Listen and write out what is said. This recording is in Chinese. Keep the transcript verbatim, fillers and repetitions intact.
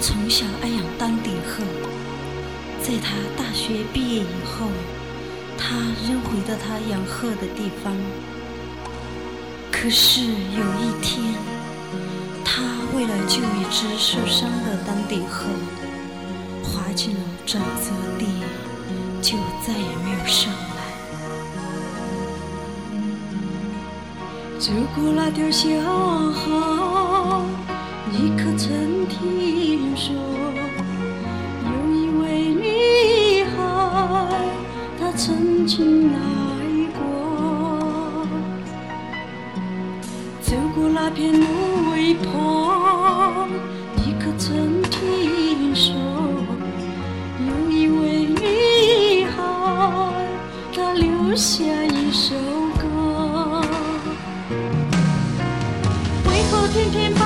从小爱养丹顶鹤，在他大学毕业以后，他仍回到他养鹤的地方。可是有一天，他为了救一只受伤的丹顶鹤，滑进了沼泽地，就再也没有上来。走过那条小河，一刻曾听说有一位女孩，她曾经来过。走过那片芦苇坡，一刻曾听说有一位女孩，她留下一首歌。为何天天